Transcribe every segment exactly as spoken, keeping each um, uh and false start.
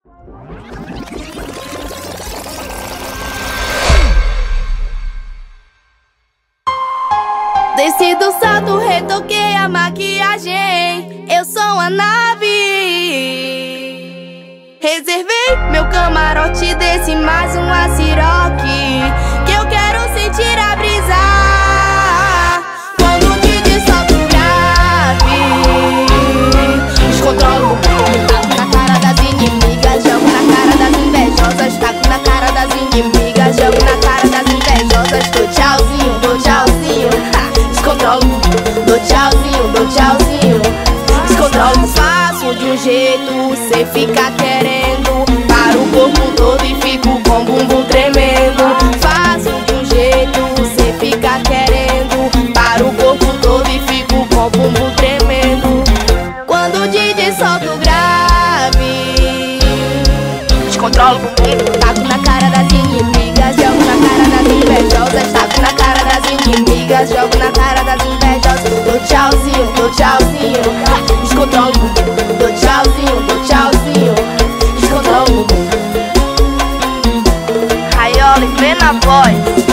Desci do salto, retoquei a maquiagem. Eu sou a nave. Reservei meu camarote, desci mais uma Ciroc, que eu quero sentir a brisa. Quando o D J solta o grave, descontrolo, taco na cara das inimigas, jogo na cara das invejosas, taco na cara das inimigas, jogo na cara das invejosas. Dou tchauzinho, dou tchauzinho, descontrolo, dou tchauzinho, dou tchauzinho, descontrolo. Faço de um jeito, cê fica querendo, para o corpo todo e fico com o bumbum tremendo. Faço de um jeito, cê fica querendo, para o corpo todo e fico com o bumbum tremendo. Quando o D J solta o grave, descontrolo o bumbum, taco na cara das inimigas, jogo na cara das invejosas, taco na cara das inimigas, jogo na cara das invejosas. Dou tchauzinho, dou tchauzinho, descontrolo o bumbum, dou tchauzinho, dou tchauzinho, descontrolo o bumbum. Raiola e plena voz.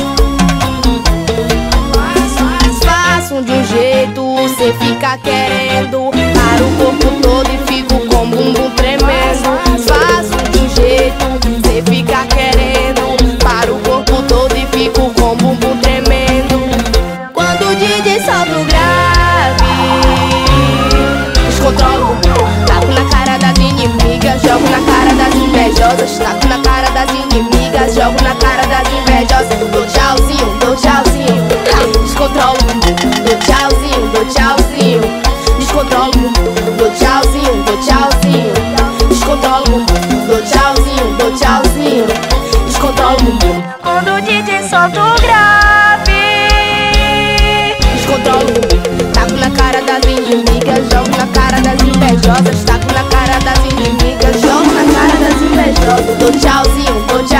Faço de um jeito, cê fica querendo, para o corpo todo e fico com o bumbum tremendo. Faço de um jeito, cê fica querendo, para o corpo todo e fico com o bumbum tremendo. Quando o D J solta o grave, descontrolo o bumbum, taco na cara das inimigas, jogo na cara das invejosas, taco na cara das inimigas, jogo na cara das invejosas. Dou tchauzinho, dou tchauzinho, descontrolo o bumbum, dou tchauzinho, dou tchauzinho, descontrolo o bumbum, dou tchauzinho, dou tchauzinho, descontrolo o bumbum, dou tchauzinho, dou tchauzinho, descontrolo o bumbum. Quando o D J solta o grave, descontrolo o bumbum, taco na cara das inimigas, jogo na cara das invejosas, taco na cara das inimigas, jogo na cara das invejosas. Dou tchauzinho, dou